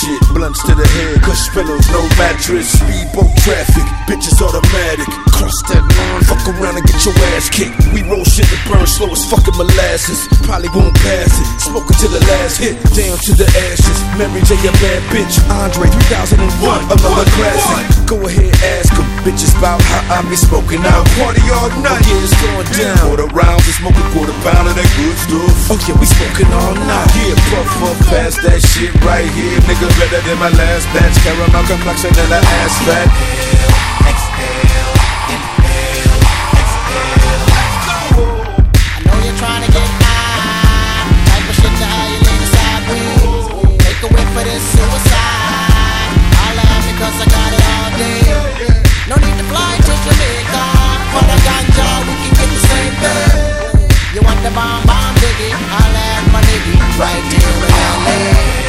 shit, blunts to the head, cush pillows, no mattress. Speedboat traffic, bitches automatic. Cross that line, fuck around and get your ass kicked. We roll shit that burn slow as fucking molasses. Probably won't pass it, smoking to the last hit. Down to the ashes, Mary J a bad bitch. Andre 3001, another classic. Go ahead, ask them bitches about how I be smoking out. Party all night, yeah, it's going down. Quarter rounds, we smoke a quarter pound of that good stuff. Oh yeah, we smoking all night. Yeah, puff past that shit right here. Nigga better than my last batch. Caramel complexion and an ass fat. Exhale, inhale, exhale. I know you're trying to get high. Type of shit to how you lean sideways. Take a whiff for this suicide. I laugh because I got it all day. No need to fly to Jamaica. For the ganja, we can get the same thing. You want the bomb, diggy? I'll add my nigga right here in LA.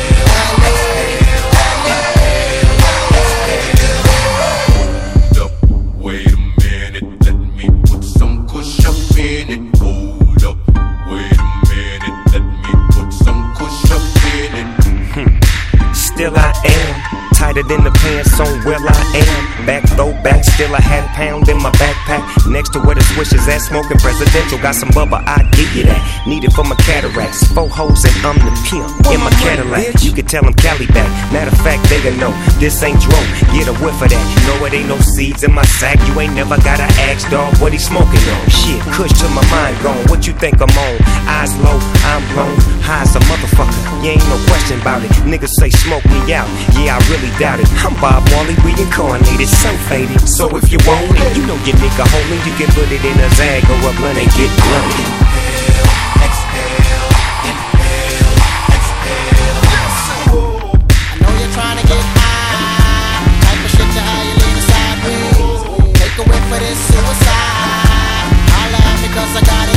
Hold up, wait a minute, let me put some kush up in it. Hold up, wait a minute, let me put some kush up in it. Still I am tighter than the pants on where I am. Back throwback, still a half pound in my backpack. Next to where the swish is at, smoking presidential. Got some bubba, I give you that. Need it for my cataracts. 4 hoes and I'm the pimp in my Cadillac. You can tell them Cali back. Matter of fact, they gon' know this ain't dro. Get a whiff of that. No, it ain't no seeds in my sack. You ain't never gotta ask, dog, what he smoking on. Shit, kush to my mind gone. What you think I'm on? Eyes low, I'm blown. High as a motherfucker. You ain't no question about it. Niggas say smoke me out. Yeah, I really doubt it. I'm Bob Marley, reincarnated, so faded. So if you want it, you know your nigga homie. You can put it in a Zag or a blunt and get blunted. Exhale, inhale, exhale. I know you're trying to get high. Type of shit to how you lean sideways. Take a whiff for this suicide. I laugh because I got